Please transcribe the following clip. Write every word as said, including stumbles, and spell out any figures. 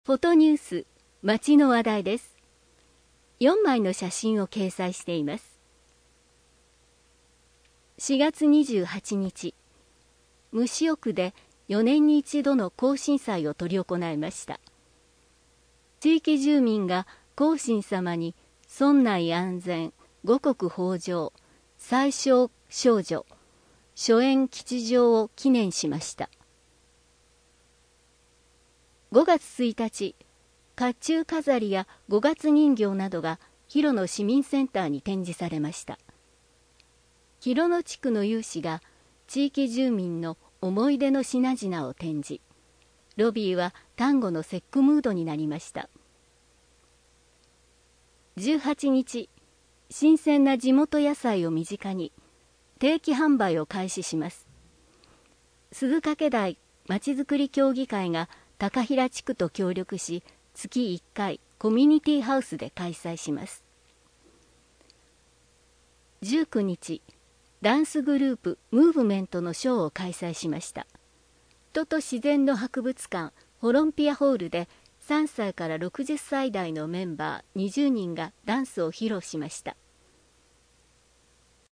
フォトニュース、街の話題です。よんまいの写真を掲載しています。しがつにじゅうはちにち、無私区でよねんに一度の行進祭を執り行いました。地域住民が行進様に村内安全、五穀豊穣、最小少女、諸縁吉祥を記念しました。ごがつついたち、甲冑飾りや五月人形などが広野市民センターに展示されました。広野地区の有志が地域住民の思い出の品々を展示。ロビーは端午の節句ムードになりました。じゅうはちにち、新鮮な地元野菜を身近に定期販売を開始します。鈴掛台まちづくり協議会が高平地区と協力し、月いっかいコミュニティハウスで開催します。じゅうくにち、ダンスグループムーブメントのショーを開催しました。人と自然の博物館ホロンピアホールでさんさいからろくじゅっさい代のメンバーにじゅうにんがダンスを披露しました。